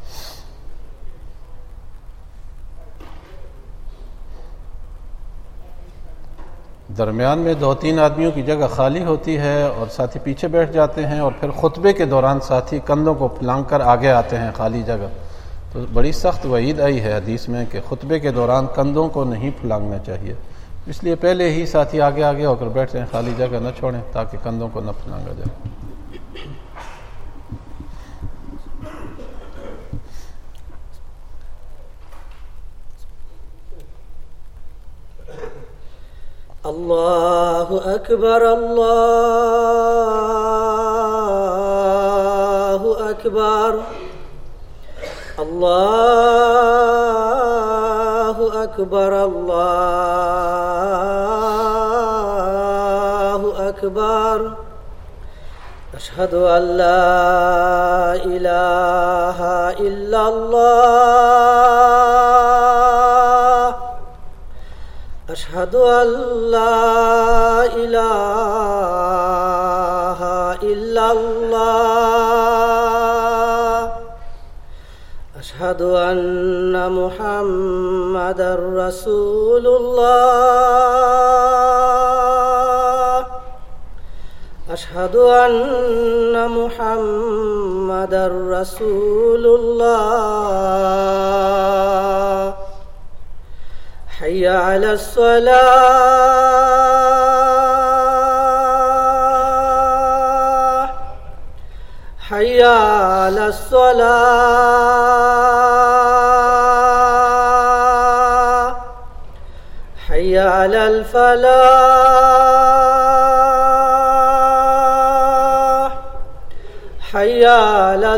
درمیان میں دو تین آدمیوں کی جگہ خالی ہوتی ہے اور ساتھی پیچھے بیٹھ جاتے ہیں، اور پھر خطبے کے دوران ساتھی کندھوں کو پھلانگ کر آگے آتے ہیں خالی جگہ۔ تو بڑی سخت وعید آئی ہے حدیث میں کہ خطبے کے دوران کندھوں کو نہیں پھلانگنا چاہیے، اس لیے پہلے ہی ساتھی آگے آگے ہو کر بیٹھ جائیں، خالی جگہ نہ چھوڑیں تاکہ کندھوں کو نہ پھلانگا جائے۔ اللہ اکبر اللہ اکبر اللہ اکبر اللہ اکبر اشہد ان لا الہ الا اللہ اشہد ان لا الہ الا اللہ اشہد ان محمد رسول اللہ اشہد ان محمد رسول اللہ حی حي على الصلاة حي على الصلاة حي على الفلاح حي على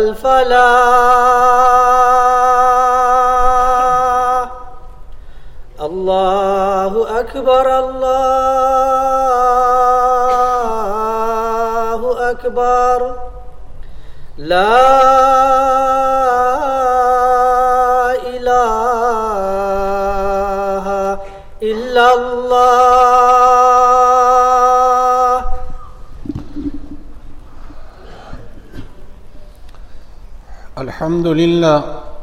الفلاح. الله أكبر الله أكبر لا إله إلا الله. الحمد لله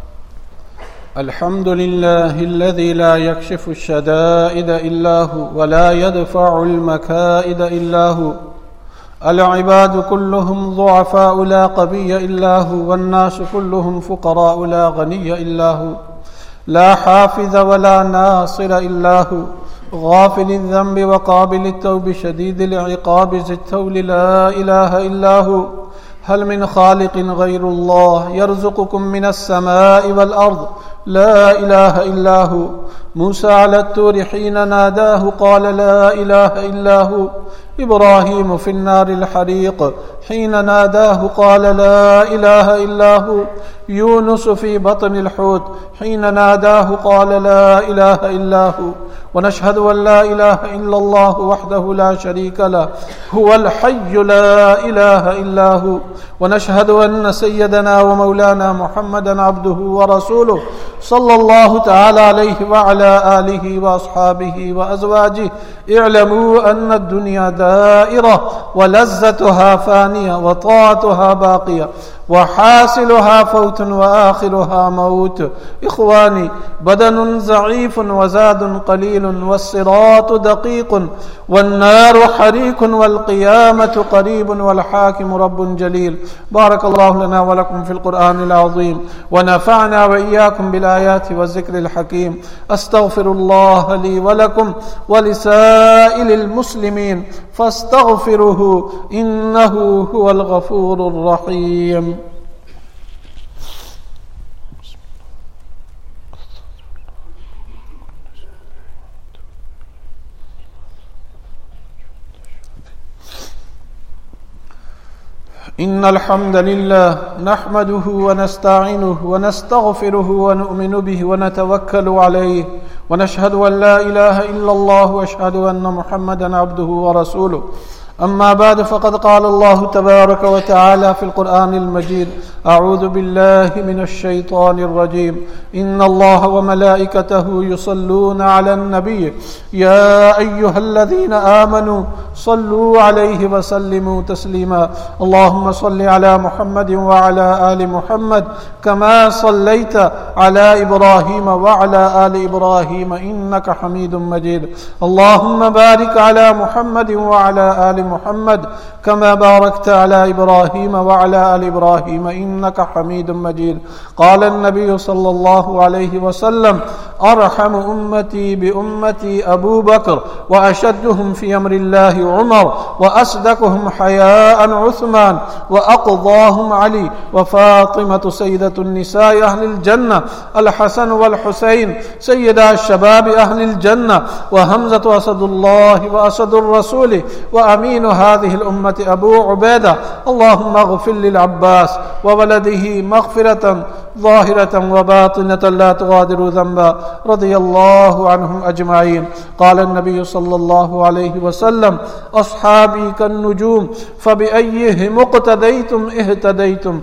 الحمد لله الذي لا يكشف الشدائد إلا هو ولا يدفع المكائد إلا هو. العباد كلهم ضعفاء لا قوي إلا هو والناس كلهم فقراء لا غني إلا هو. لا حافظ ولا ناصر إلا هو. غافل الذنب وقابل التوب شديد العقاب ذي الطول لا إله إلا هو. هل من خالق غير الله يرزقكم من السماء والأرض لا إله إلا هو. موسى على الطور حين ناداه قال لا إله إلا هو. إبراهيم في النار الحريق حين ناداه قال لا إله إلا هو. يونس في بطن الحوت حين ناداه قال لا إله إلا هو. ونشهد أن لا إله إلا الله وحده لا شريك له هو الحي لا إله إلا هو. ونشهد أن سيدنا ومولانا محمدا عبده ورسوله صلى الله تعالى عليه وعلى آله وأصحابه وأزواجه. اعلموا أن الدنيا دائرة ولذتها فانية وطاعتها باقية وحاصلها فوت وآخرها موت. إخواني بدن ضعيف وزاد قليل والصراط دقيق والنار حريق والقيامة قريب والحاكم رب جليل. بارك الله لنا ولكم في القرآن العظيم ونفعنا وإياكم بالآيات والذكر الحكيم. أستغفر الله لي ولكم ولسائر المسلمين فاستغفروه إنه هو الغفور الرحيم. إن الحمد لله نحمده ونستعينه ونستغفره ونؤمن به ونتوكل عليه ونشهد أن لا إله إلا الله وأشهد أن محمدا عبده ورسوله. أما بعد فقد قال الله تبارك وتعالى في القرآن المجيد أعوذ بالله من الشيطان الرجيم إن الله وملائكته يصلون على النبي يا أيها الذين آمنوا صلوا عليه وسلموا تسليما. اللهم صل على محمد وعلى آل محمد كما صليت على إبراهيم وعلى آل إبراهيم إنك حميد مجيد. اللهم بارك على محمد وعلى آل محمد كما باركت على إبراهيم وعلى آل إبراهيم إنك حميد مجيد. قال النبي صلى الله عليه وسلم أرحم أمتي بأمتي أبو بكر وأشدهم في أمر الله عمر وأصدقهم حياء عثمان وأقضاهم علي وفاطمة سيدة النساء أهل الجنة الحسن والحسين سيدا الشباب أهل الجنة وهمزة أسد الله وأسد الرسول وأمين هذه الأمة أبو عبيدة. اللهم اغفر للعباس وولده مغفرة ظاهرة وباطنة لا تغادر ذنبا رضي الله عنهم أجمعين. قال النبي صلى الله عليه وسلم أصحابي كالنجوم فبأيهم اقتديتم اهتديتم.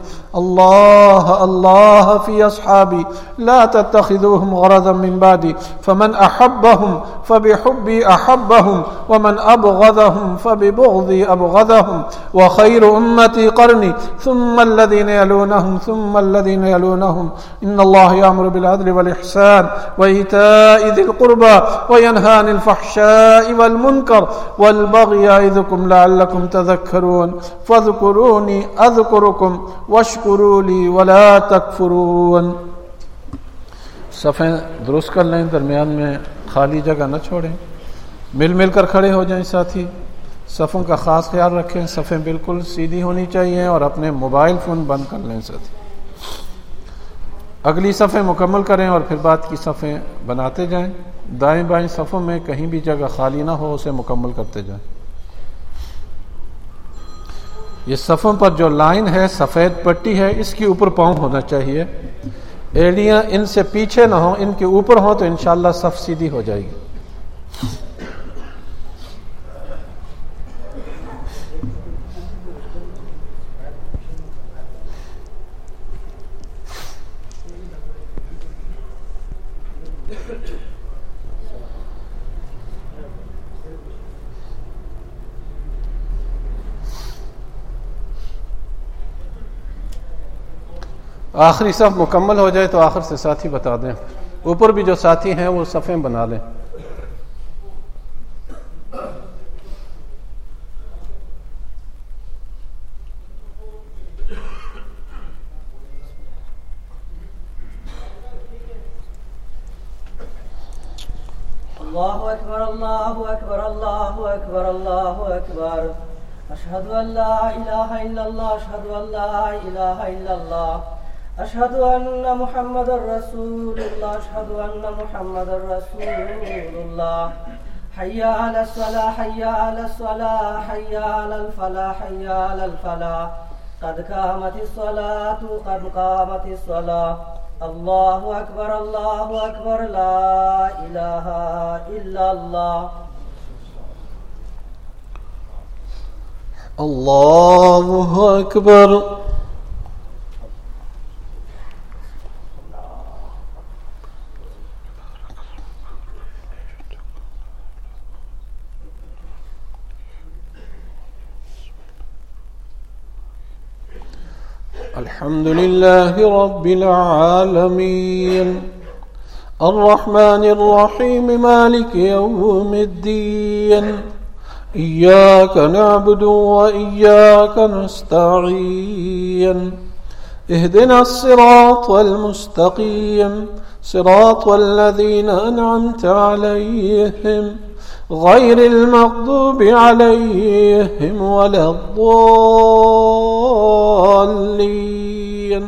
الله الله في أصحابي لا تتخذوهم غرضا من بعدي فمن أحبهم فبحبي أحبهم ومن أبغضهم فببغضي أبغضهم. وخير أمتي قرني ثم الذين يلونهم ثم الذين يلونهم. إن الله يأمر بالعدل والإحسان وإيتاء ذي القربى وينهى عن الفحشاء والمنكر والبغي يعظكم لعلكم تذكرون. فاذكروني أذكركم واشكروا لي ولا تكفرون. صفحے درست کر لیں, درمیان میں खाली जगह न छोड़ें, मिल मिल कर खड़े हो जाएं। साथी सफ़ों का ख़ास ख्याल रखें, सफ़ें बिल्कुल सीधी होनी चाहिए और अपने मोबाइल फ़ोन बंद कर लें। साथी अगली सफ़ें मुकम्मल करें और फिर बाद की सफ़ें बनाते जाएं। दाएं बाएं सफ़ों में कहीं भी जगह खाली ना हो, उसे मुकम्मल करते जाएं। ये सफ़ों पर जो लाइन है, सफ़ेद पट्टी है, इसके ऊपर पाँव होना चाहिए। एड़ियाँ इनसे पीछे ना हो, इनके ऊपर हो तो इंशाअल्लाह सफ़ सीधी हो जाएगी। आखिरी सफ़ मुकम्मल हो जाए तो आखिर से साथी बता दें। ऊपर भी जो साथी हैं वो सफ़ें बना लें। अल्लाहु अकबर, अल्लाहु अकबर, अल्लाहु अकबर, अल्लाहु अकबर। अशहदु अल्ला इलाहा इल्लल्लाह, अशहदु अल्ला इलाहा इल्लल्लाह, अशहदु अन्ना मुहम्मदुर रसूलुल्लाह, अशहदु अन्ना मुहम्मदुर रसूलुल्लाह। हय्या अलस सलाह, हय्या अलस सलाह, हय्या अलल फलाह, हय्या अलल फलाह। कद कामतिस सलातु, कद कामतिस सलाह। अल्लाहु अकबर, अल्लाहु अकबर, ला इलाहा इल्लल्लाह। अल्लाहु अकबर। अल्हम्दुलिल्लाहि रब्बिल आलमीन, अर्रहमानिर रहीम, मालिकि यौमिद्दीन। इय्याक नअबुदु व इय्याक नस्तईन। इहदिनस सिरातल मुस्तकीम, सिरातल लज़ीना अनअमत अलैहिम, गैरिल मग़दूबि अलैहिम वलद्दॉल्लीन।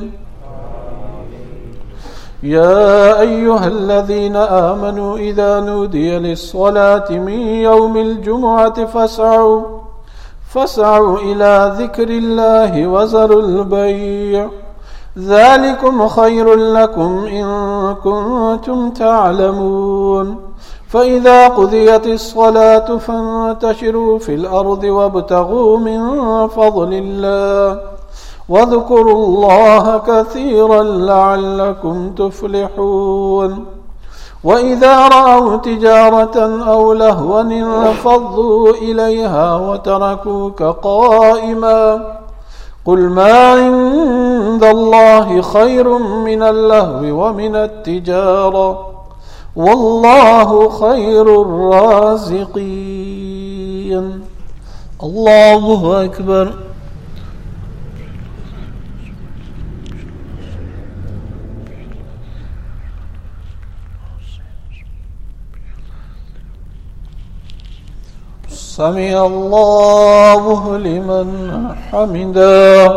या अय्युहल्लज़ीना आमनू इज़ा नूदिया लिस्सलाति मिन यौमिल जुमुअति फस्अऊ फस्अऊ इला ज़िक्रिल्लाहि वज़रुल बैअ, ज़ालिकुम खैरुल लकुम इन कुंतुम तअलमून। फ़इज़ा क़ुदियतिस सलातु फ़ंतशिरू फ़िल अर्दि वब्तग़ू मिन फ़ज़लिल्लाह वज़कुरुल्लाह कसीरन लअल्लकुम तुफ़्लिहून। वइज़ा रअव तिजारतन औ लहवन इंफ़ज़्ज़ू इलैहा वतरकूक क़ाइमा क़ुल मा इंदल्लाहि खैरुम मिनल लह्वी व मिनत तिजारा वल्लाहु खैरुर राज़िक़ीन। अल्लाहु अकबर। समी अल्लाहु लिमन हमिदा।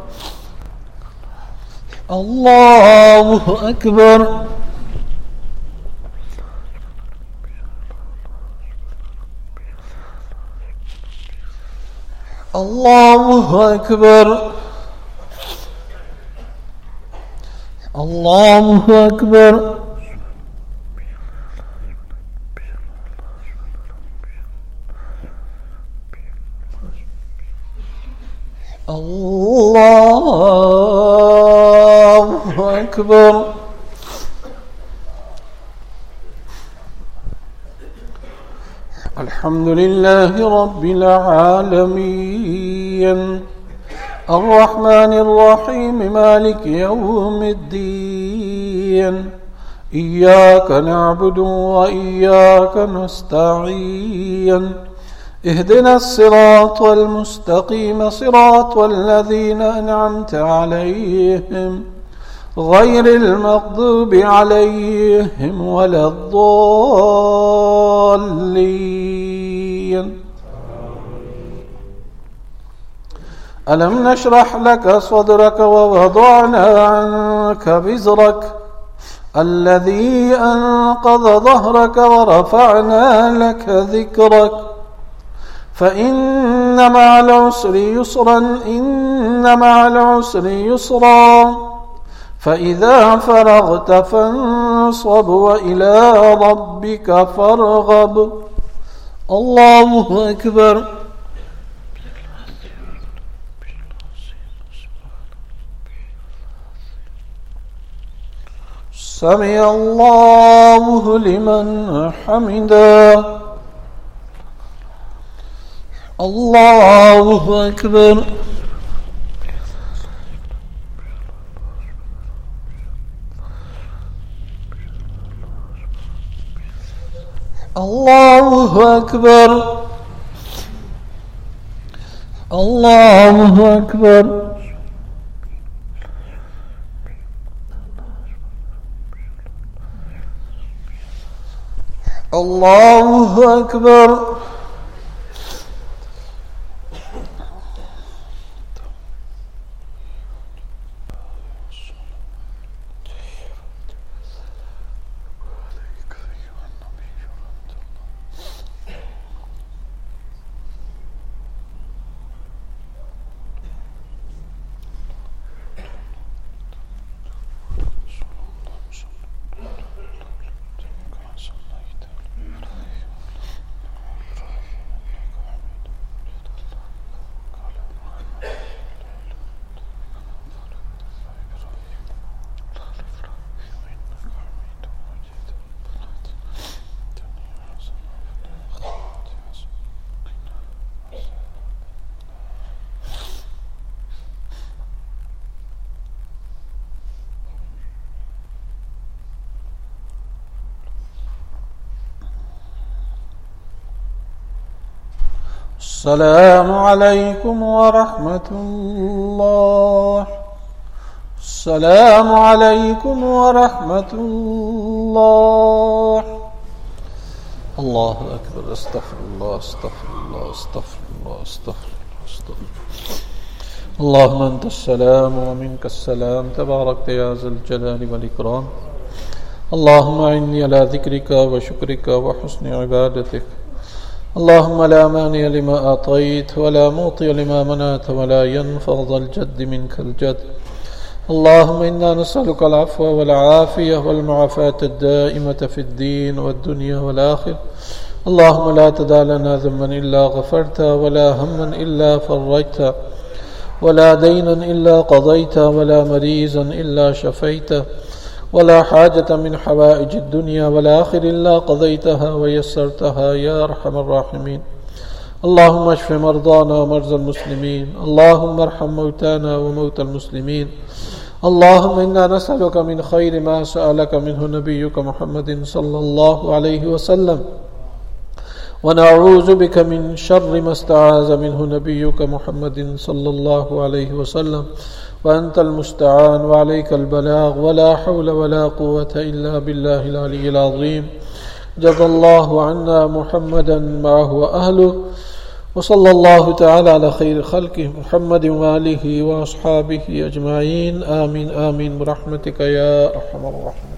अल्लाहु अकबर। अल्लाहु अकबर। अल्लाहु अकबर। अल्लाहु अकबर। अल्हम्दुलिल्लाहि रब्बिल आलमीन, अर्रहमानिर रहीम, मालिकि यौमिद्दीन। इय्याक नअबुदु व इय्याक नस्तईन। इहदिनस सिरातल मुस्तकीम, सिरातल लज़ीना अनअमत अलैहिम, غير المغضوب عليهم ولا الضالين. ألم نشرح لك صدرك ووضعنا عنك وزرك الذي أنقض ظهرك ورفعنا لك ذكرك فإن مع العسر يسرا إن مع العسر يسرا فإذا فرغت فانصب وإلى ربك فارغب. الله أكبر. سمع الله لمن حمده. الله أكبر. الله أكبر. الله أكبر. الله أكبر. السلام عليكم ورحمة الله. السلام عليكم ورحمة الله. الله أكبر. استغفر الله استغفر الله استغفر الله استغفر الله استغفر الله. اللهم أنت السلام ومنك السلام تبارك يا ذا الجلال والإكرام. اللهم أعني على ذكرك وشكرك وحسن عبادتك. اللهم لا مانع لما أعطيت ولا معطي لما منعت ولا ينفع ذا الجد منك الجد. اللهم إنا نسألك العفو والعافية والمعافاة الدائمة في الدين والدنيا والآخرة. اللهم لا تدع لنا ذنبا إلا غفرته ولا هما إلا فرجته ولا دينا إلا قضيته ولا مريضا إلا شفيته ولا حاجة من حوائج الدنيا والآخرة إلا قضيتها ويسرتها يا أرحم الراحمين. اللهم اشف مرضانا ومرضى المسلمين. اللهم ارحم موتانا وموتى المسلمين. اللهم إنا نسألك من خير ما سألك منه نبيك محمد صلى الله عليه وسلم ونعوذ بك من شر ما استعاذ منه نبيك محمد صلى الله عليه وسلم وأنت المستعان وعليك البلاغ ولا حول ولا قوة إلا بالله العلي العظيم. جزا الله عنا محمدا معه وأهله وصلى الله تعالى على خير خلقه محمد وآله وأصحابه أجمعين. آمين آمين برحمتك يا أرحم الراحمين.